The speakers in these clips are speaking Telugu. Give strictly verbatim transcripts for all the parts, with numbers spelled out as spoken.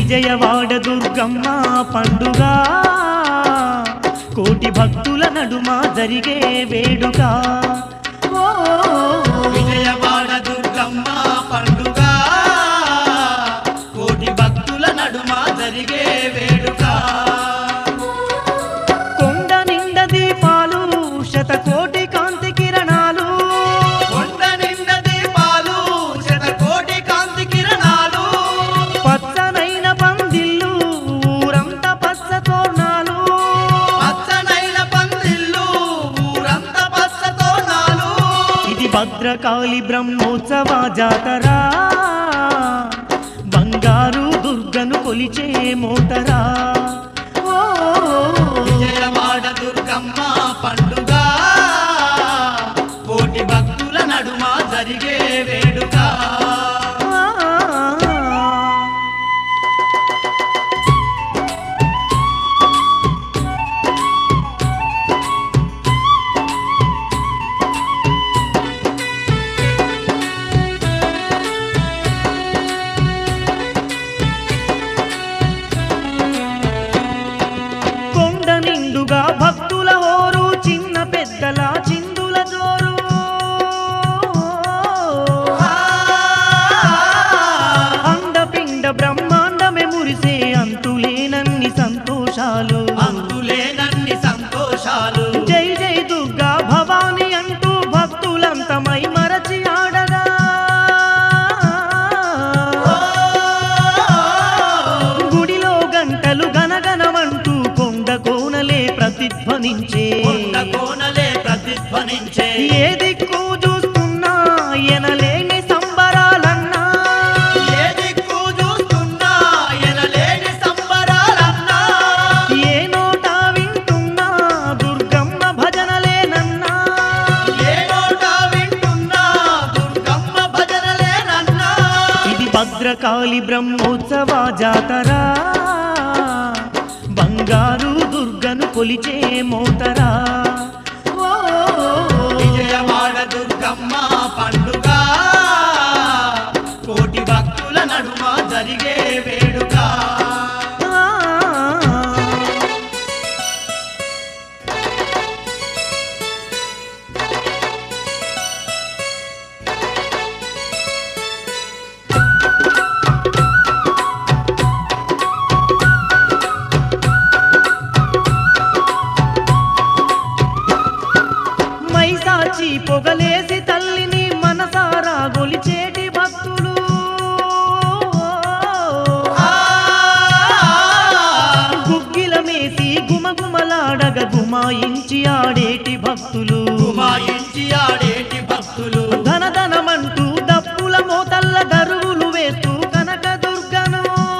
విజయవాడ దుర్గమ్మ పండుగ కోటి భక్తుల నడుమ జరిగే వేడుక ఓ విజయవాడ దుర్గమ్మ పండుగ కోటి భక్తుల నడుమ జరిగే వేడుక కొండ నిండ దీపాలు శతకోటి కాంతి కిరణాలు కొండ నిండ దీపాలు శతకోటి కాంతి కిరణాలు పచ్చనైన పందిళ్ళు ఊరంతా పచ్చ తోరణాలు పచ్చనైన పందిళ్ళు ఊరంతా పచ్చ తోరణాలు ఇది భద్రకాళి బ్రహ్మోత్సవ జాతర బంగారు దుర్గను కొలిచే మోతరా ఓ విజయవాడ దుర్గమ్మ పండుగ కోటి భక్తుల నడుమ జరిగే వేడుక కొండ నిండుగా భక్తుల హోరు చిన్న పెద్దల చిందుల జోరు అండపిండ బ్రహ్మాండమే మురిసే అంతులేనన్ని సంతోషాలు అంతులేనన్ని సంతోషాలు జై జై దుర్గా భవాని అంటూ భక్తులంతమై మరచి ఆడగా గుడిలో గంటలు గనగనమంటూ కొండ కోనలే ప్రతిధ్వనించే కొండ కోనలే ప్రతిధ్వనించే ఏ దిక్కు చూస్తున్నా ఎనలేని సంబరాలన్నా ఏ దిక్కు చూస్తున్నా ఎనలేని సంబరాలన్నా ఏ నోట వింటున్నా దుర్గమ్మ భజనలేనన్నా ఏ నోట వింటున్నా దుర్గమ్మ భజనలేనన్నా ఇది భద్రకాళి బ్రహ్మోత్సవ జాతర బంగారు దుర్గను కొలిచే మోతరా ఓ విజయవాడ దుర్గమ్మ పండుగ కోటి భక్తుల నడుమ జరిగే వేడుక మైసాచి పొగలేసి తల్లిని మనసారా గొలిచేటి భక్తులు గుగ్గిల మేసి గుమగుమలాడగ గుమాయించి ఆడేటి భక్తులు గుమాయించి ఆడేటి భక్తులు ధనధనమంటూ దప్పుల మోతల్ల దరువులు వేస్తూ కనక దుర్గను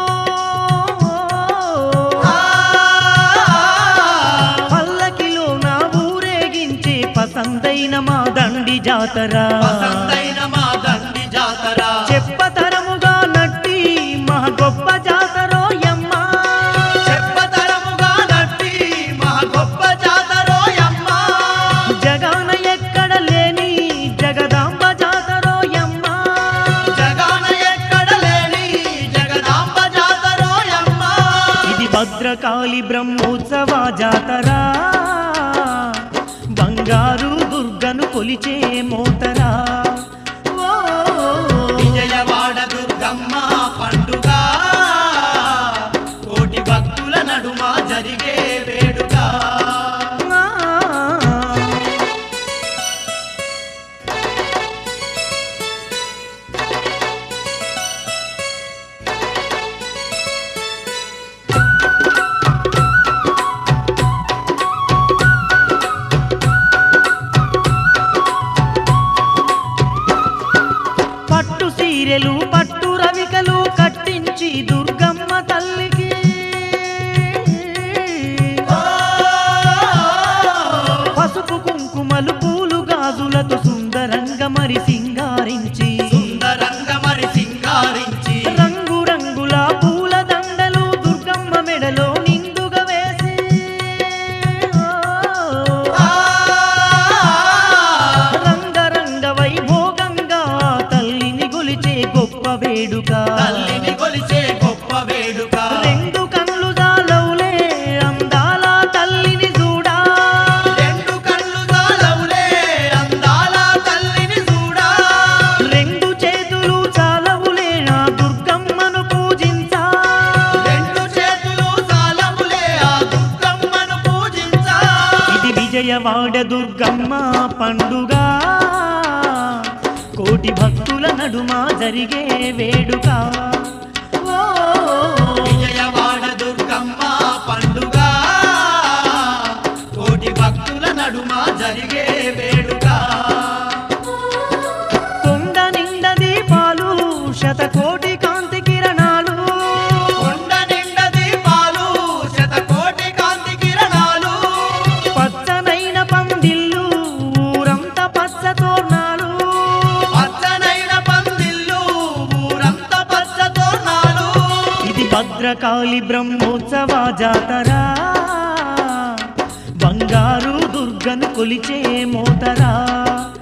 పల్లకిలో నా ఊరేగించే పసందైన మా దండి జాతర పసందైన మా దండి జాతర చెప్పతరముగా నట్టి మా గొప్ప జాతరోయమ్మ చెప్పతరముగా నట్టి మా గొప్ప జాతరోయమ్మ జగాన ఎక్కడ లేని జగదాంబ జాతరోయమ్మ జగాన ఎక్కడ లేని జగదాంబ జాతరోయమ్మ ఇది భద్రకాళి బ్రహ్మోత్సవ జాతర బంగారు దుర్గను కొలిచే మోతరా ఓ విజయవాడ దుర్గమ్మ పండుగ కోటి భక్తుల నడుమ జరిగే వేడుక పట్టు సీరెలు పట్టు రవికలు కట్టించి దుర్గమ్మ తల్లికి పసుపు కుంకుమలు పూలు గాజులతో సుందరంగా మరి సింగారించి సుందరంగ మరి సింగారించి రంగు రంగుల పూల దండలు దుర్గమ్మ మెడలో నిండుగా వేసి రంగరంగ వైభోగంగా తల్లిని గొలిచే గొప్ప వేడుక తల్లిని కొలిచే గొప్ప వేడుక విజయవాడ దుర్గమ్మ పండుగ కోటి భక్తుల నడుమ జరిగే వేడుక ఓ విజయవాడ దుర్గమ్మ పండుగ కోటి భక్తుల నడుమ జరిగే వేడుక కొండ నిండ దీపాలు శతకోటి కాంతి కిరణాలు కొండ నిండ దీపాలు శతకోటి కాంతి కిరణాలు పచ్చనైన పందిళ్ళు ఊరంతా పచ్చ తోరణాలు పచ్చనైన పందిళ్ళు ఊరంతా పచ్చ తోరణాలు ఇది భద్రకాళి బ్రహ్మోత్సవ జాతర బంగారు దుర్గను కొలిచే మోతరా